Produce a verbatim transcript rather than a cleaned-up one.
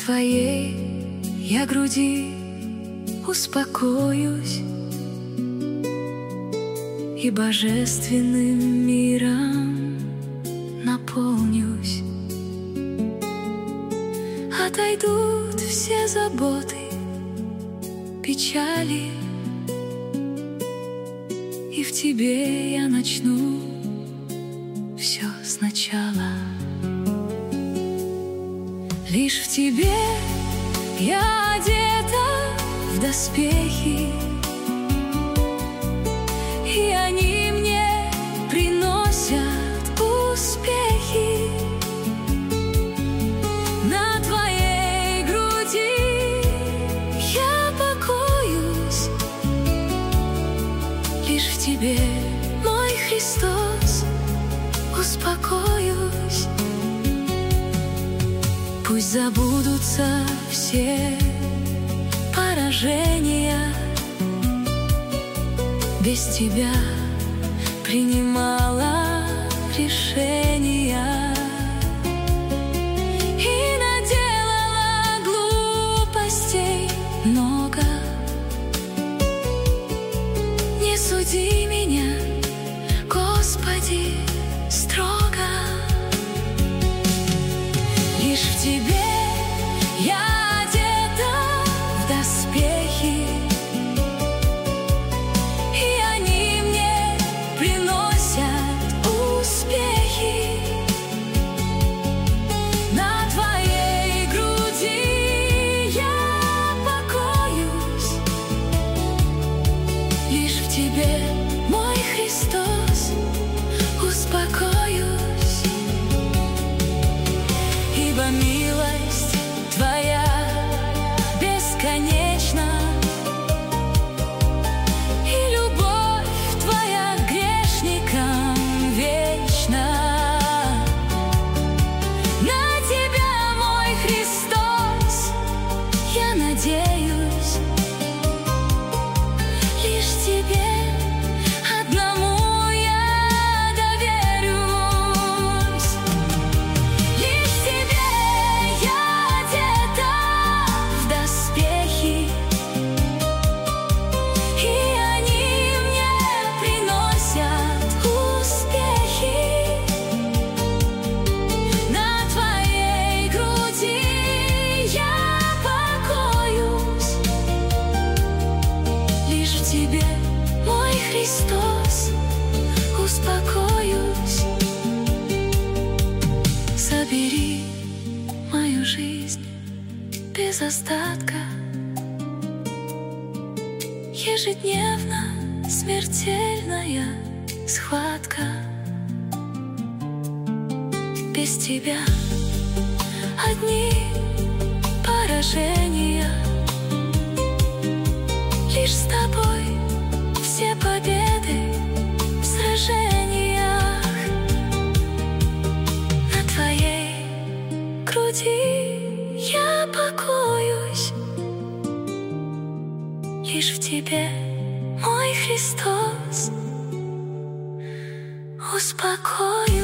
твоей я груди успокоюсь и божественным миром наполнюсь. Отойдут все заботы, печали, и в тебе я начну все сначала. Лишь в тебе я одета в доспехи, и они мне приносят успехи. На твоей груди я покоюсь, лишь в тебе, мой Христос, успокоюсь. Пусть забудутся все поражения, без тебя принимала решения и наделала глупостей много. Не суди меня, Господи, строго. Лишь в тебе я одета в доспехи, и они мне приносят успехи. На твоей груди я покоюсь, лишь в тебе, мой Христос, успокоюсь. Ибо милость твоя бесконечна, и любовь твоя к грешникам вечна. На тебя, мой Христос, я надеюсь, лишь тебе одному я доверюсь. Лишь тебе я одета в доспехи, и они мне приносят успехи. На твоей груди я покоюсь, лишь в тебе, мой Христос, успокоюсь. Забери мою жизнь без остатка, ежедневно смертельная схватка. Без тебя одни поражения, лишь с тобой все победы в сражениях. На твоей груди я покоюсь, лишь в тебе, мой Христос, успокоюсь.